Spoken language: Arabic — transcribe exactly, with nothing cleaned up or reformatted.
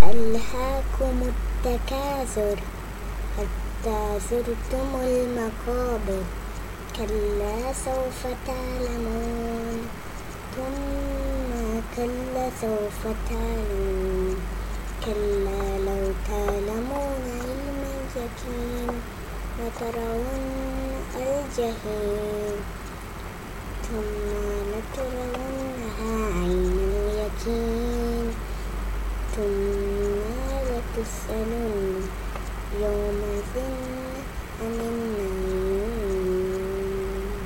ألهاكم التكاثر حتى زرتم المقابر كلا سوف تعلمون ثم كلا سوف تعلمون كلا لو تعلمون علم اليقين لترون الجحيم ثم لترونها عين اليقين ثم لتسألن يومئذ عن